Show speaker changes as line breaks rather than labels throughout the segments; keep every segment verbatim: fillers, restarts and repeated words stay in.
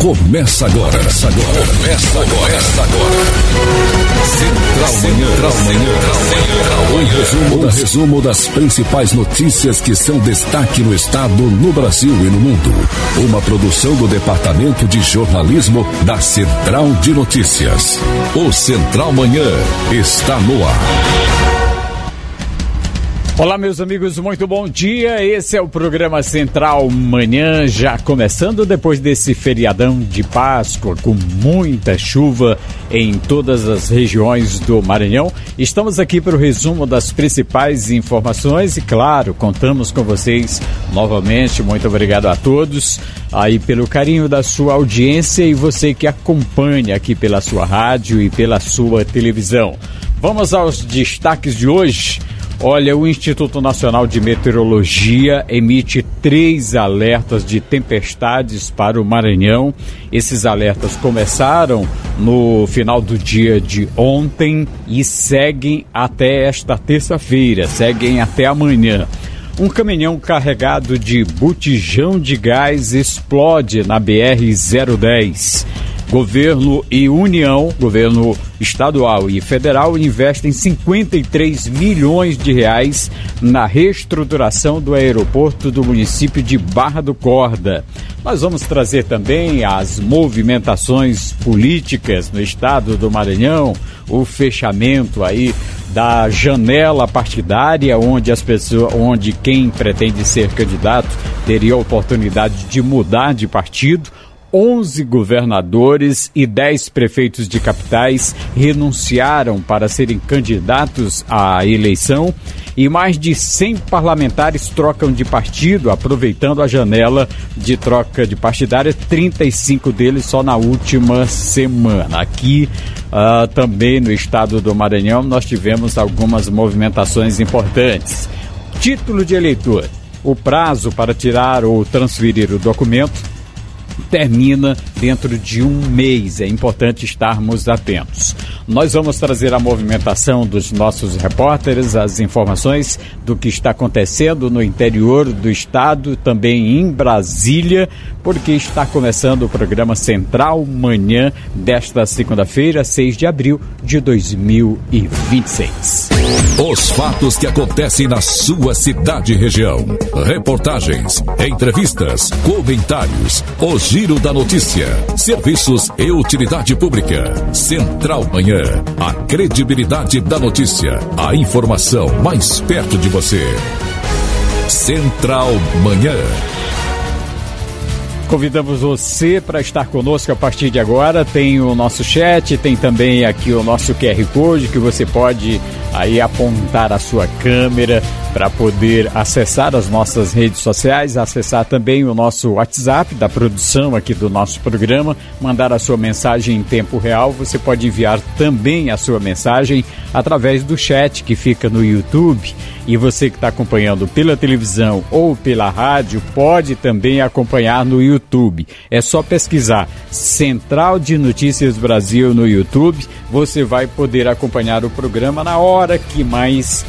Começa agora. Começa agora. Começa agora. Começa agora. Central Manhã. Central Manhã. Um resumo, um resumo das principais notícias que são destaque no estado, no Brasil e no mundo. Uma produção do Departamento de Jornalismo da Central de Notícias. O Central Manhã está no ar.
Olá, meus amigos, muito bom dia. Esse é o programa Central Manhã, já começando depois desse feriadão de Páscoa, com muita chuva em todas as regiões do Maranhão. Estamos aqui para o resumo das principais informações e, claro, contamos com vocês novamente. Muito obrigado a todos aí pelo carinho da sua audiência e você que acompanha aqui pela sua rádio e pela sua televisão. Vamos aos destaques de hoje. Olha, o Instituto Nacional de Meteorologia emite três alertas de tempestades para o Maranhão. Esses alertas começaram no final do dia de ontem e seguem até esta terça-feira, seguem até amanhã. Um caminhão carregado de botijão de gás explode na B R zero dez. Governo e União, governo estadual e federal, investem cinquenta e três milhões de reais na reestruturação do aeroporto do município de Barra do Corda. Nós vamos trazer também as movimentações políticas no estado do Maranhão, o fechamento aí da janela partidária, onde as pessoas, onde quem pretende ser candidato teria a oportunidade de mudar de partido. onze governadores e dez prefeitos de capitais renunciaram para serem candidatos à eleição e mais de cem parlamentares trocam de partido, aproveitando a janela de troca de partidária, trinta e cinco deles só na última semana. Aqui uh, também no estado do Maranhão nós tivemos algumas movimentações importantes. Título de eleitor: o prazo para tirar ou transferir o documento termina dentro de um mês. É importante estarmos atentos. Nós vamos trazer a movimentação dos nossos repórteres, as informações do que está acontecendo no interior do estado, também em Brasília, porque está começando o programa Central Manhã desta segunda-feira, seis de abril de dois mil e vinte e seis.
Os fatos que acontecem na sua cidade e região. Reportagens, entrevistas, comentários, o giro da notícia, serviços e utilidade pública. Central Manhã, a credibilidade da notícia, a informação mais perto de você. Central Manhã.
Convidamos você para estar conosco a partir de agora. Tem o nosso chat, tem também aqui o nosso Q R Code que você pode aí apontar a sua câmera para poder acessar as nossas redes sociais, acessar também o nosso WhatsApp da produção aqui do nosso programa, mandar a sua mensagem em tempo real. Você pode enviar também a sua mensagem através do chat que fica no YouTube. E você que está acompanhando pela televisão ou pela rádio pode também acompanhar no YouTube. É só pesquisar Central de Notícias Brasil no YouTube. Você vai poder acompanhar o programa na hora que mais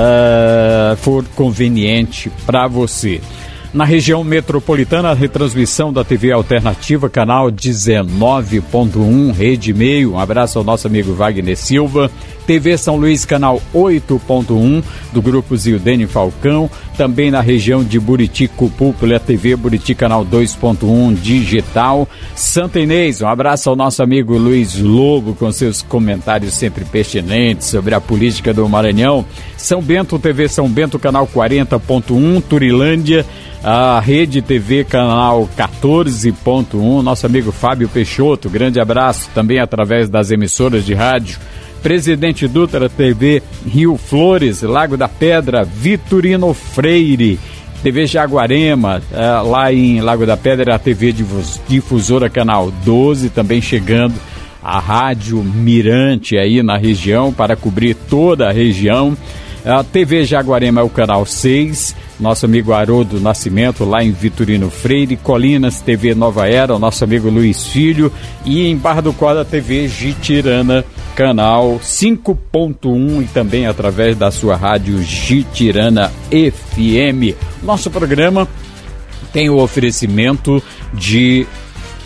uh, for conveniente para você. Na região metropolitana, a retransmissão da T V Alternativa, canal dezenove ponto um, Rede Meio. Um abraço ao nosso amigo Wagner Silva. T V São Luís, canal oito ponto um, do Grupo Zildene Falcão. Também na região de Buriti, Cupu, pela T V Buriti, canal dois ponto um, digital. Santa Inês, um abraço ao nosso amigo Luiz Lobo, com seus comentários sempre pertinentes sobre a política do Maranhão. São Bento, T V São Bento, canal quarenta ponto um, Turilândia, a Rede T V, canal quatorze ponto um, nosso amigo Fábio Peixoto, grande abraço, também através das emissoras de rádio. Presidente Dutra, T V Rio Flores, Lago da Pedra, Vitorino Freire, T V Jaguarema, uh, lá em Lago da Pedra, a T V Difusora, canal doze, também chegando a Rádio Mirante aí na região, para cobrir toda a região. A T V Jaguarema é o canal seis, nosso amigo Haroldo Nascimento, lá em Vitorino Freire. Colinas, T V Nova Era, o nosso amigo Luiz Filho. E em Barra do Corda, T V Gitirana, canal cinco ponto um, e também através da sua rádio Gitirana F M. Nosso programa tem o oferecimento de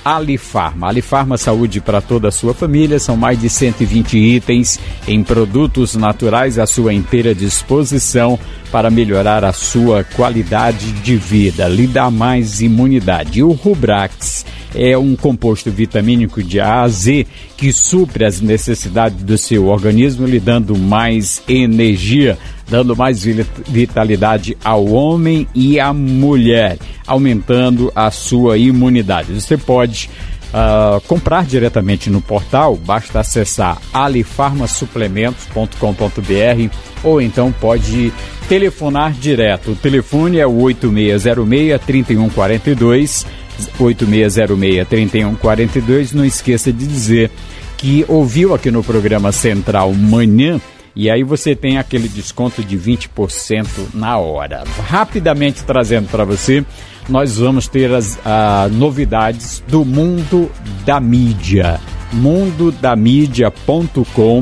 Alifarma. Alifarma Saúde para toda a sua família. São mais de cento e vinte itens em produtos naturais à sua inteira disposição para melhorar a sua qualidade de vida, lhe dá mais imunidade. E o Rubrax é um composto vitamínico de A a Z que supre as necessidades do seu organismo, lhe dando mais energia, dando mais vitalidade ao homem e à mulher, aumentando a sua imunidade. Você pode uh, comprar diretamente no portal, basta acessar alifarmasuplementos ponto com ponto b r ou então pode telefonar direto. O telefone é o oito seis zero seis, três um quatro dois, oito seis zero seis, três um quatro dois. Não esqueça de dizer que ouviu aqui no programa Central Manhã, e aí você tem aquele desconto de vinte por cento na hora. Rapidamente trazendo para você, nós vamos ter as ah, novidades do Mundo da Mídia, mundo da mídia ponto com.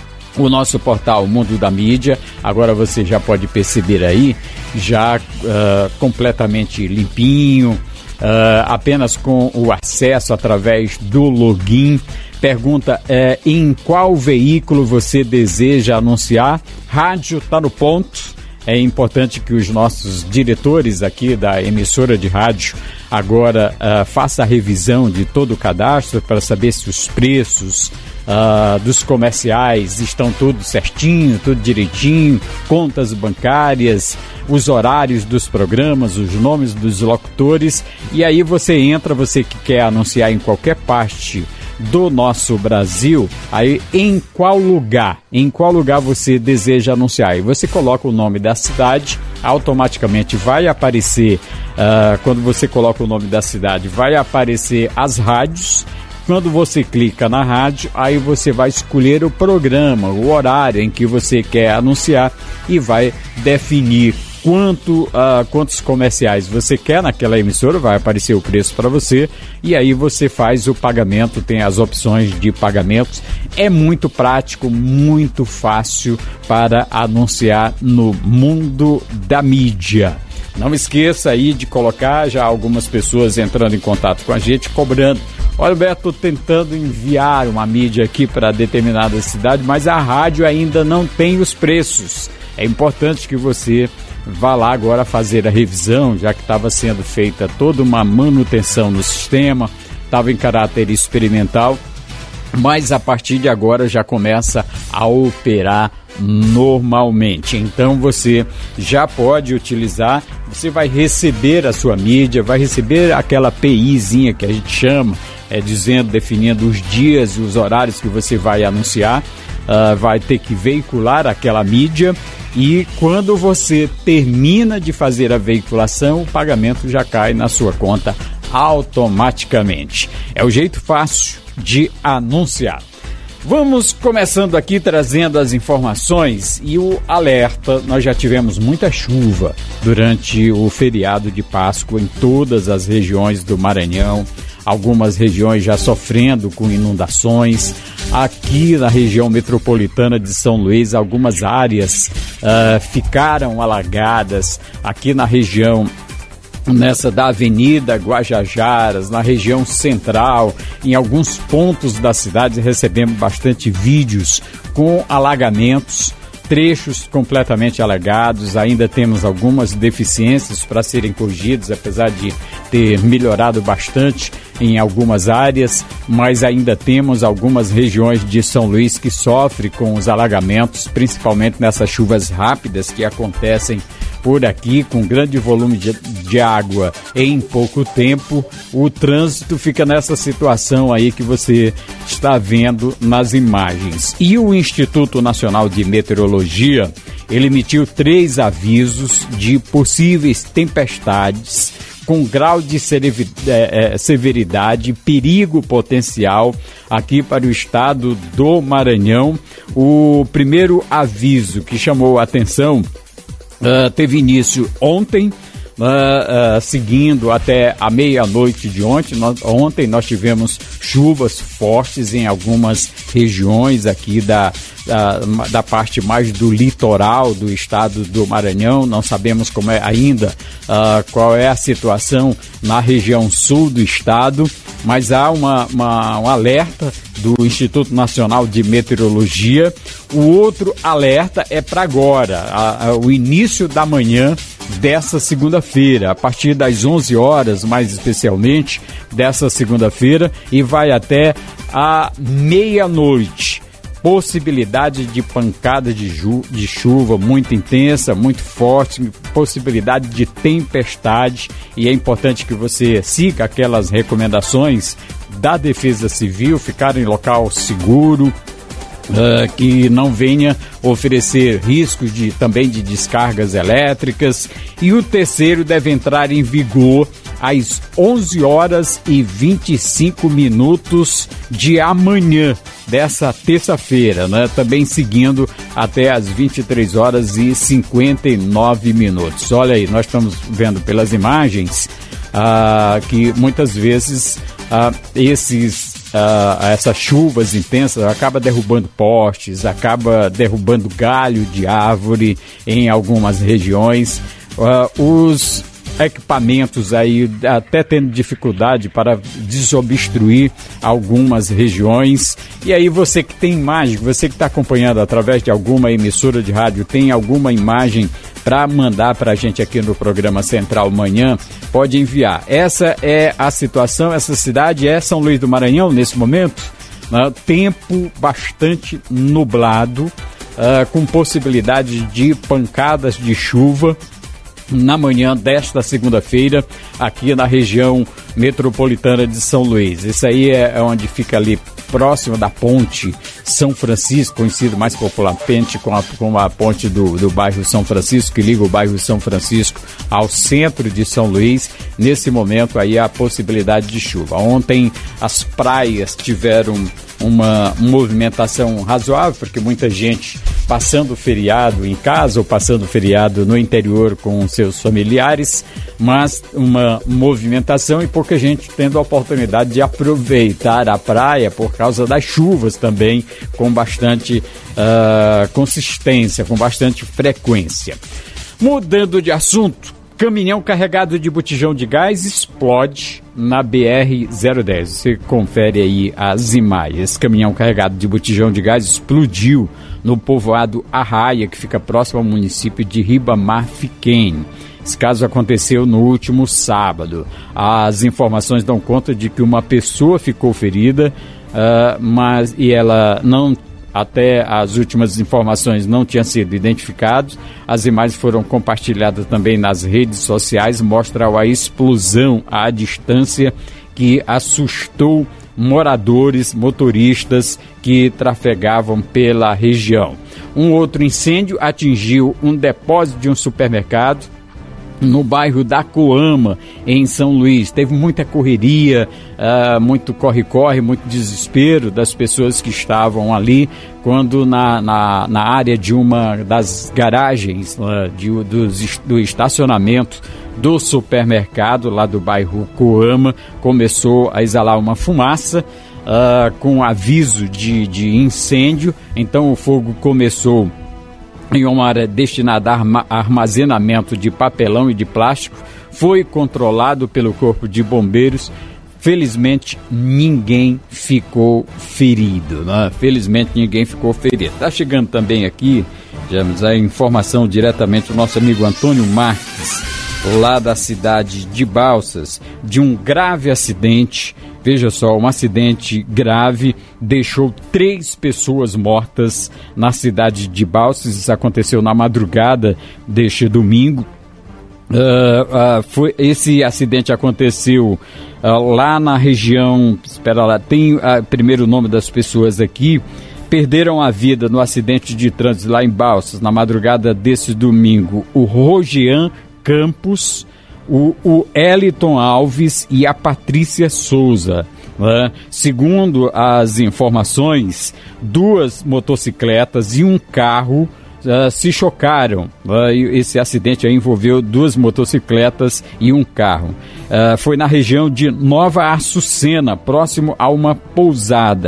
O nosso portal Mundo da Mídia, agora você já pode perceber aí, já uh, completamente limpinho, uh, apenas com o acesso através do login. Pergunta é, em qual veículo você deseja anunciar? Rádio está no ponto. É importante que os nossos diretores aqui da emissora de rádio agora uh, façam a revisão de todo o cadastro para saber se os preços uh, dos comerciais estão tudo certinho, tudo direitinho, contas bancárias, os horários dos programas, os nomes dos locutores. E aí você entra, você que quer anunciar em qualquer parte do nosso Brasil, aí em qual lugar, em qual lugar você deseja anunciar, e você coloca o nome da cidade, automaticamente vai aparecer, uh, quando você coloca o nome da cidade, vai aparecer as rádios. Quando você clica na rádio, aí você vai escolher o programa, o horário em que você quer anunciar e vai definir Quanto, uh, quantos comerciais você quer naquela emissora, vai aparecer o preço para você e aí você faz o pagamento, tem as opções de pagamentos. É muito prático, muito fácil para anunciar no Mundo da Mídia. Não esqueça aí de colocar, já algumas pessoas entrando em contato com a gente, cobrando. Olha, Beto, estou tentando enviar uma mídia aqui para determinada cidade, mas a rádio ainda não tem os preços. É importante que você vá lá agora fazer a revisão, já que estava sendo feita toda uma manutenção no sistema, estava em caráter experimental, mas a partir de agora já começa a operar normalmente. Então você já pode utilizar, você vai receber a sua mídia, vai receber aquela PIzinha que a gente chama, é, dizendo, definindo os dias e os horários que você vai anunciar, uh, vai ter que veicular aquela mídia. E quando você termina de fazer a veiculação, o pagamento já cai na sua conta automaticamente. É o jeito fácil de anunciar. Vamos começando aqui trazendo as informações e o alerta. Nós já tivemos muita chuva durante o feriado de Páscoa em todas as regiões do Maranhão. Algumas regiões já sofrendo com inundações. Aqui na região metropolitana de São Luís, algumas áreas uh, ficaram alagadas. Aqui na região nessa da Avenida Guajajaras, na região central, em alguns pontos da cidade recebemos bastante vídeos com alagamentos, trechos completamente alagados. Ainda temos algumas deficiências para serem corrigidas, apesar de ter melhorado bastante em algumas áreas, mas ainda temos algumas regiões de São Luís que sofrem com os alagamentos, principalmente nessas chuvas rápidas que acontecem por aqui, com grande volume de, de água em pouco tempo. O trânsito fica nessa situação aí que você está vendo nas imagens. E o Instituto Nacional de Meteorologia, ele emitiu três avisos de possíveis tempestades com grau de severidade, perigo potencial aqui para o estado do Maranhão. O primeiro aviso que chamou a atenção uh, teve início ontem, Uh, uh, seguindo até a meia-noite de ontem. Nós, ontem nós tivemos chuvas fortes em algumas regiões aqui da, uh, da parte mais do litoral do estado do Maranhão. Não sabemos como é ainda uh, qual é a situação na região sul do estado, mas há uma, uma, um alerta do Instituto Nacional de Meteorologia. O outro alerta é para agora, a, a, o início da manhã dessa segunda-feira, a partir das onze horas, mais especialmente, dessa segunda-feira, e vai até a meia-noite. Possibilidade de pancada de, ju- de chuva muito intensa, muito forte, possibilidade de tempestade, e é importante que você siga aquelas recomendações da Defesa Civil, ficar em local seguro, Uh, que não venha oferecer riscos de, também de descargas elétricas. E o terceiro deve entrar em vigor às onze horas e vinte e cinco minutos de amanhã, dessa terça-feira, né? Também seguindo até às vinte e três horas e cinquenta e nove minutos. Olha aí, nós estamos vendo pelas imagens uh, que muitas vezes uh, esses Uh, essas chuvas intensas acaba derrubando postes, acaba derrubando galho de árvore em algumas regiões. Uh, os equipamentos aí até tendo dificuldade para desobstruir algumas regiões. E aí você que tem imagem, você que está acompanhando através de alguma emissora de rádio, tem alguma imagem para mandar para a gente aqui no programa Central Manhã, pode enviar. Essa é a situação, essa cidade é São Luís do Maranhão nesse momento, né? Tempo bastante nublado, uh, com possibilidade de pancadas de chuva na manhã desta segunda-feira aqui na região metropolitana de São Luís. Isso aí é onde fica ali próximo da ponte São Francisco, conhecido mais popularmente com a, com a ponte do, do bairro São Francisco, que liga o bairro São Francisco ao centro de São Luís. Nesse momento aí há a possibilidade de chuva. Ontem as praias tiveram uma movimentação razoável, porque muita gente passando o feriado em casa ou passando o feriado no interior com seus familiares, mas uma movimentação e pouca gente tendo a oportunidade de aproveitar a praia por causa das chuvas também, com bastante uh, consistência, com bastante frequência. Mudando de assunto, caminhão carregado de botijão de gás explode na B R zero dez. Você confere aí as imagens. Esse caminhão carregado de botijão de gás explodiu no povoado Arraia, que fica próximo ao município de Ribamar Fiquem. Esse caso aconteceu no último sábado. As informações dão conta de que uma pessoa ficou ferida, uh, mas e ela não... Até as últimas informações não tinham sido identificados. As imagens foram compartilhadas também nas redes sociais, mostram a explosão à distância que assustou moradores, motoristas que trafegavam pela região. Um outro incêndio atingiu um depósito de um supermercado no bairro da Coama, em São Luís. Teve muita correria, uh, muito corre-corre, muito desespero das pessoas que estavam ali, quando na, na, na área de uma das garagens uh, de, do, do estacionamento do supermercado, lá do bairro Coama, começou a exalar uma fumaça uh, com aviso de, de incêndio. Então o fogo começou em uma área destinada a armazenamento de papelão e de plástico, foi controlado pelo Corpo de Bombeiros. Felizmente, ninguém ficou ferido, né? Felizmente, ninguém ficou ferido. Está chegando também aqui, James, a informação diretamente do nosso amigo Antônio Marques, lá da cidade de Balsas, de um grave acidente. Veja só, um acidente grave deixou três pessoas mortas na cidade de Balsas. Isso aconteceu na madrugada deste domingo. Uh, uh, foi, esse acidente aconteceu uh, lá na região... Espera lá, tem o uh, primeiro nome das pessoas aqui. Perderam a vida no acidente de trânsito lá em Balsas, na madrugada desse domingo, o Rogean Campos, o, o Eliton Alves e a Patrícia Souza. Né? Segundo as informações, duas motocicletas e um carro uh, se chocaram. Uh, esse acidente aí envolveu duas motocicletas e um carro. Uh, foi na região de Nova Açucena, próximo a uma pousada.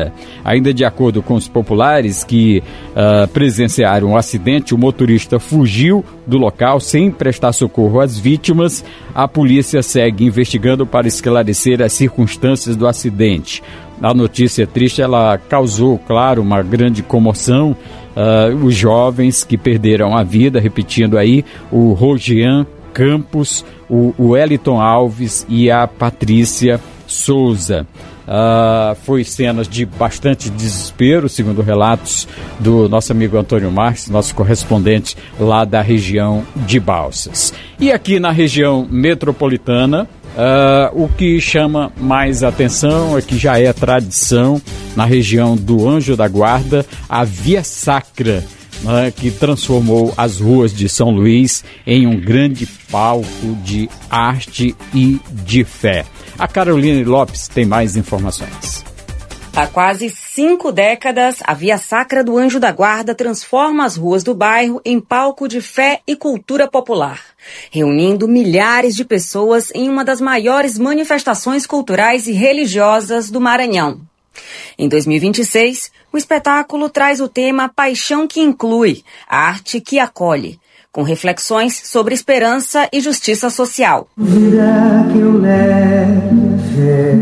Ainda de acordo com os populares que uh, presenciaram o acidente, o motorista fugiu do local sem prestar socorro às vítimas. A polícia segue investigando para esclarecer as circunstâncias do acidente. A notícia triste, ela causou, claro, uma grande comoção. Uh, os jovens que perderam a vida, repetindo aí, o Rogian Campos, o, o Wellington Alves e a Patrícia Souza. Uh, foi cenas de bastante desespero, segundo relatos do nosso amigo Antônio Marques, nosso correspondente lá da região de Balsas. E aqui na região metropolitana, uh, o que chama mais atenção é que já é tradição na região do Anjo da Guarda, a Via Sacra, né, que transformou as ruas de São Luís em um grande palco de arte e de fé. A Caroline Lopes tem mais informações.
Há quase cinco décadas, a Via Sacra do Anjo da Guarda transforma as ruas do bairro em palco de fé e cultura popular, reunindo milhares de pessoas em uma das maiores manifestações culturais e religiosas do Maranhão. Em dois mil e vinte e seis, o espetáculo traz o tema Paixão que Inclui, arte que acolhe, com reflexões sobre esperança e justiça social.
Virá que eu leve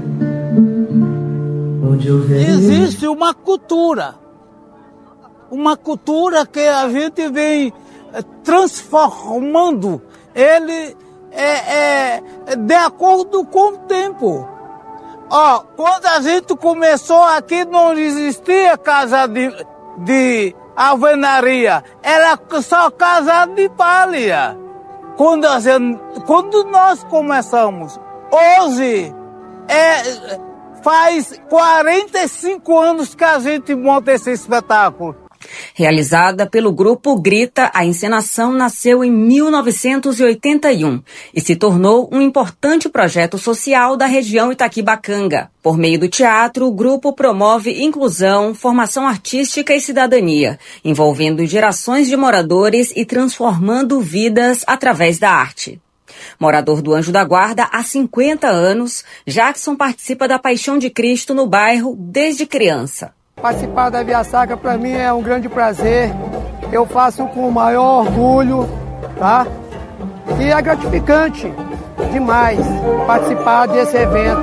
onde eu vejo. Existe uma cultura, uma cultura que a gente vem transformando ele é, é, de acordo com o tempo. Ó, quando a gente começou aqui não existia casa de, de alvenaria, era só casa de palha. Quando, a gente, quando nós começamos, hoje é, faz quarenta e cinco anos que a gente monta esse espetáculo.
Realizada pelo Grupo Grita, a encenação nasceu em mil novecentos e oitenta e um e se tornou um importante projeto social da região Itaquibacanga. Por meio do teatro, o grupo promove inclusão, formação artística e cidadania, envolvendo gerações de moradores e transformando vidas através da arte. Morador do Anjo da Guarda há cinquenta anos, Jackson participa da Paixão de Cristo no bairro desde criança.
Participar da Via Sacra para mim é um grande prazer, eu faço com o maior orgulho, tá? E é gratificante demais participar desse evento.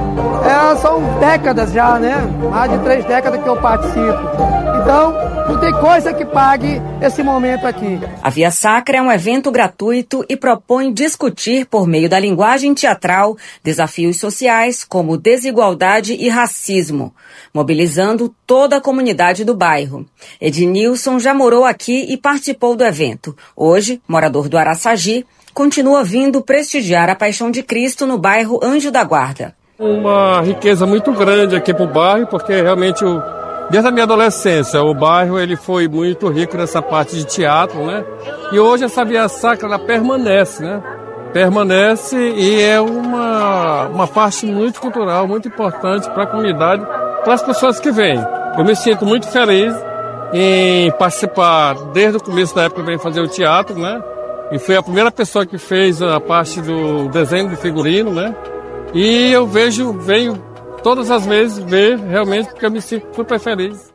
É, são décadas já, né? Mais de três décadas que eu participo. Então, não tem coisa que pague esse momento aqui.
A Via Sacra é um evento gratuito e propõe discutir, por meio da linguagem teatral, desafios sociais como desigualdade e racismo, mobilizando toda a comunidade do bairro. Ednilson já morou aqui e participou do evento. Hoje, morador do Araçagi, continua vindo prestigiar a Paixão de Cristo no bairro Anjo da Guarda.
Uma riqueza muito grande aqui para o bairro, porque realmente, o, desde a minha adolescência, o bairro ele foi muito rico nessa parte de teatro, né? E hoje essa Via Sacra ela permanece, né? Permanece e é uma, uma parte muito cultural, muito importante para a comunidade, para as pessoas que vêm. Eu me sinto muito feliz em participar desde o começo da época que eu venho fazer o teatro, né? E fui a primeira pessoa que fez a parte do desenho de figurino, né? E eu vejo, venho todas as vezes ver realmente porque eu me sinto super feliz.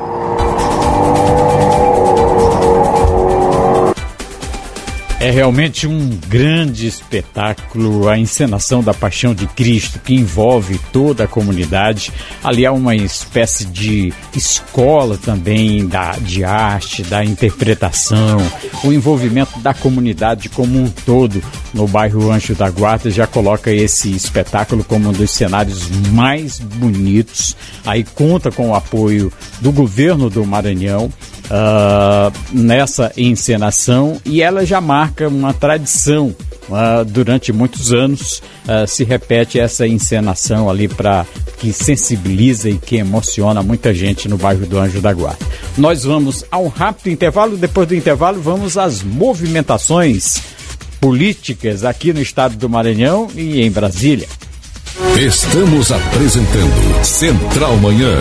É realmente um grande espetáculo, a encenação da Paixão de Cristo, que envolve toda a comunidade. Ali há uma espécie de escola também da, de arte, da interpretação, o envolvimento da comunidade como um todo no bairro Anjo da Guarda já coloca esse espetáculo como um dos cenários mais bonitos. Aí conta com o apoio do governo do Maranhão Uh, nessa encenação e ela já marca uma tradição. Uh, durante muitos anos uh, se repete essa encenação ali para que sensibiliza e que emociona muita gente no bairro do Anjo da Guarda. Nós vamos a um rápido intervalo, depois do intervalo vamos às movimentações políticas aqui no estado do Maranhão e em Brasília.
Estamos apresentando Central Manhã.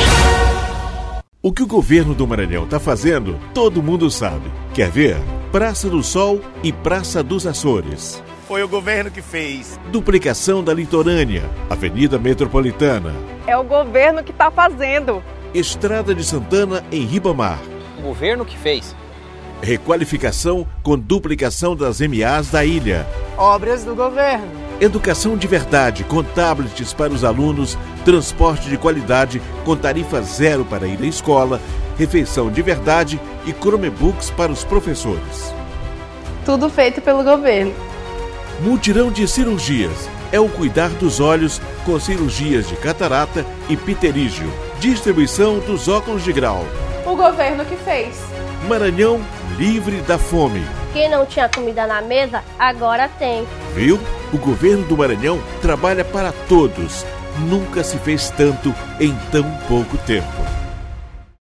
O que o governo do Maranhão está fazendo, todo mundo sabe. Quer ver? Praça do Sol e Praça dos Açores.
Foi o governo que fez.
Duplicação da litorânea, Avenida Metropolitana,
É o governo que está fazendo.
Estrada de Santana em Ribamar.
O governo que fez.
Requalificação com duplicação das M As da ilha.
Obras do governo.
Educação de verdade com tablets para os alunos, transporte de qualidade com tarifa zero para ir à escola, refeição de verdade e Chromebooks para os professores.
Tudo feito pelo governo.
Mutirão de cirurgias. É o cuidar dos olhos com cirurgias de catarata e pterígio. Distribuição dos óculos de grau.
O governo que fez.
Maranhão livre da fome.
Quem não tinha comida na mesa, agora tem.
Viu? O governo do Maranhão trabalha para todos. Nunca se fez tanto em tão pouco tempo.